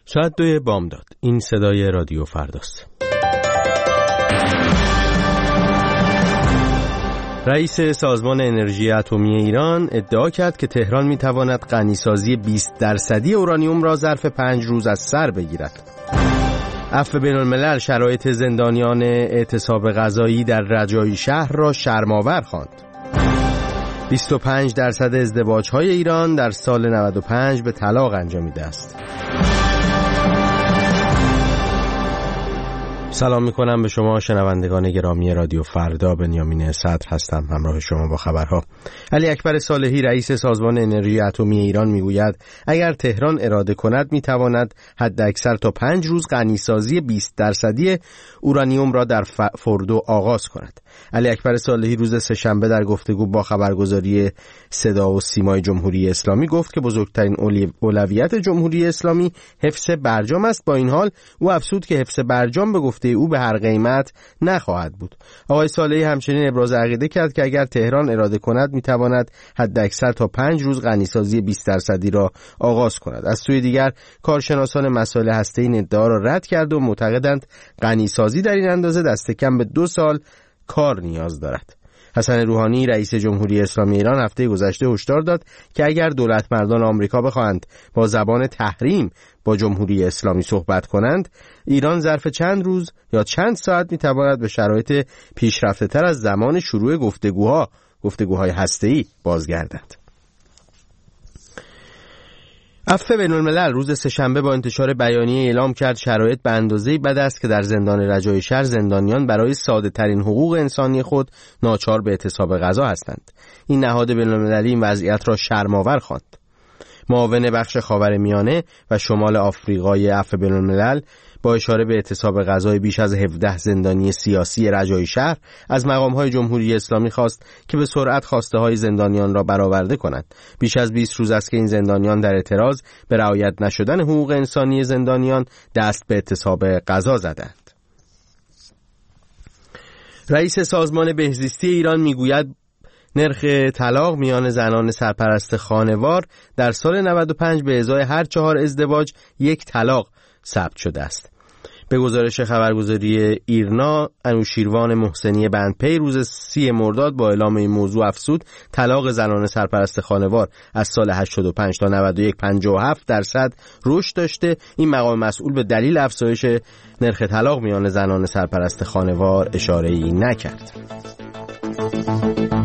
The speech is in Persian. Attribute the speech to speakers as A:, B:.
A: ساعت 2 بامداد. این صدای رادیو فرداست. رئیس سازمان انرژی اتمی ایران ادعا کرد که تهران میتواند غنیسازی 20% اورانیوم را ظرف 5 روز از سر بگیرد. عفو بین‌الملل شرایط زندانیان اعتصاب غذایی در رجایی شهر را شرم‌آور خواند. 25% ازدواج‌های ایران در سال 95 به طلاق انجامیده است. سلام میکنم به شما شنوندگان گرامی رادیو فردا. بنیامین صدر هستم، همراه شما با خبرها. علی اکبر صالحی رئیس سازمان انرژی اتمی ایران میگوید اگر تهران اراده کند میتواند حداکثر تا 5 روز غنیسازی 20% اورانیوم را در فردو آغاز کند. علی اکبر صالحی روز سه‌شنبه در گفتگو با خبرگزاری صدا و سیمای جمهوری اسلامی گفت که بزرگترین اولویت جمهوری اسلامی حفظ برجام است. با این حال او افزود که حفظ برجام به گفته او به هر قیمت نخواهد بود. آقای صالحی همچنین ابراز عقیده کرد که اگر تهران اراده کند میتواند حداکثر تا 5 روز غنیسازی 20% را آغاز کند. از سوی دیگر کارشناسان مسائل هسته‌ای این ادعا را رد کرد و معتقدند غنیسازی در این اندازه دست کم به 2 سال کار نیاز دارد. حسن روحانی رئیس جمهوری اسلامی ایران هفته گذشته هشدار داد که اگر دولتمردان آمریکا بخواهند با زبان تحریم با جمهوری اسلامی صحبت کنند، ایران ظرف چند روز یا چند ساعت میتواند به شرایط پیشرفته‌تر از زمان شروع گفتگوهای هسته‌ای بازگردد. عفو بین‌الملل روز سه‌شنبه با انتشار بیانیه اعلام کرد شرایط به اندازه‌ای بد است که در زندان رجایی شهر زندانیان برای ساده‌ترین حقوق انسانی خود ناچار به اعتصاب غذا هستند. این نهاد بین‌المللی این وضعیت را شرم‌آور خواند. معاون بخش خاورمیانه و شمال آفریقای عفو بین‌الملل با اشاره به اعتصاب غذای بیش از 17 زندانی سیاسی رجایی شهر از مقام‌های جمهوری اسلامی خواست که به سرعت خواسته‌های زندانیان را برآورده کنند. بیش از 20 روز است که این زندانیان در اعتراض به رعایت نشدن حقوق انسانی زندانیان دست به اعتصاب غذا زدند. رئیس سازمان بهزیستی ایران میگوید نرخ طلاق میان زنان سرپرست خانوار در سال 95 به ازای هر 4 ازدواج 1 طلاق ثبت شده است. به گزارش خبرگزاری ایرنا، انوشیروان محسنی بندپی روز 30 مرداد با اعلام این موضوع افزود طلاق زنان سرپرست خانوار از سال 85 تا 91 57% رشد داشته. این مقام مسئول به دلیل افزایش نرخ طلاق میان زنان سرپرست خانوار اشاره‌ای نکرد.